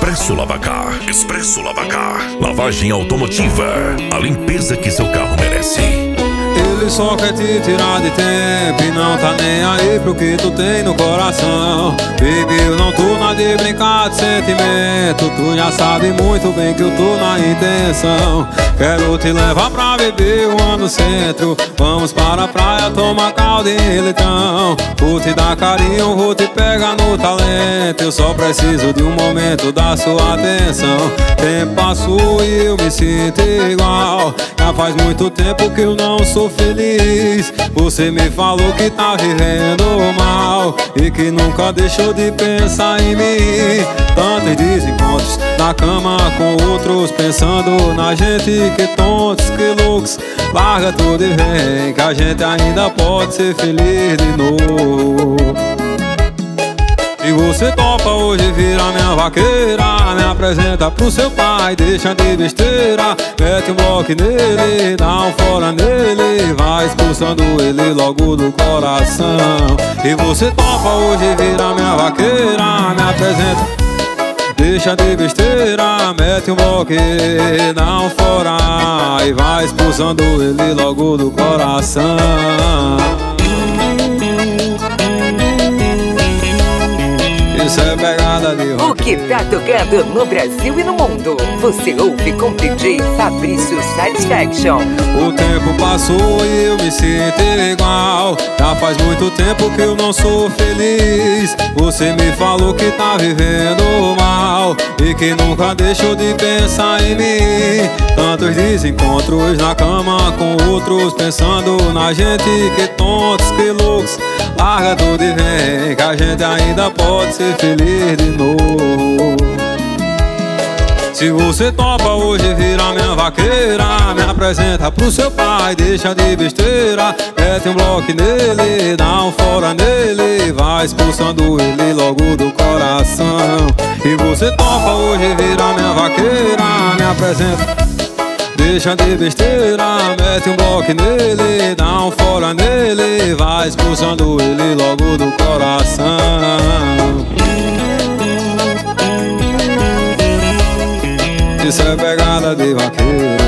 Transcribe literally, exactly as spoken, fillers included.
Expresso Lavacar. Expresso Lavacar. Lavagem automotiva. A limpeza que seu carro merece. Ele só quer te tirar de tempo e não tá nem aí pro que tu tem no coração. Baby, eu não tô na de brincar de sentimento. Tu já sabe muito bem que eu tô na intenção. Quero te levar pra beber uma no centro. Vamos para a praia, tomar caldo e leitão. Vou te dar carinho, vou te pegar no talento. Eu só preciso de um momento da sua atenção. Tempo passou e eu me sinto igual. Já faz muito tempo que eu não sou feliz. Você me falou que tá vivendo mal e que nunca deixou de pensar em mim. Tantos desencontros na cama com outros, pensando na gente. Que tontos, que loucos. Larga tudo e vem, que a gente ainda pode ser feliz de novo. Se você topa hoje, vira minha vaqueira. Me apresenta pro seu pai, deixa de besteira. Mete um bloco nele, dá um fora nele. Vai expulsando ele logo do coração. Se você topa hoje, vira minha vaqueira. Me apresenta, deixa de besteira, mete um bloco, dá um fora. E vai expulsando ele logo do coração. Isso é pegada de rock. O que tá tocando no Brasil e no mundo, você ouve com D J Fabrício Satisfaction. O tempo passou e eu me sinto igual. Já faz muito tempo que eu não sou feliz. Você me falou que tá vivendo mal e que nunca deixou de pensar em mim. Tantos desencontros na cama com outros, pensando na gente. Que tontos, que loucos. Larga tudo e vem, que a gente ainda pode ser feliz de novo. Se você topa hoje, vira minha vaqueira. Me apresenta pro seu pai, deixa de besteira. Mete um bloco nele, dá um fora nele. Vai expulsando ele logo do coração. E você topa hoje, vira minha vaqueira. Me apresenta, deixa de besteira, mete um bloco nele, dá um fora nele. Vai expulsando ele logo do coração. Isso é pegada de vaqueiro.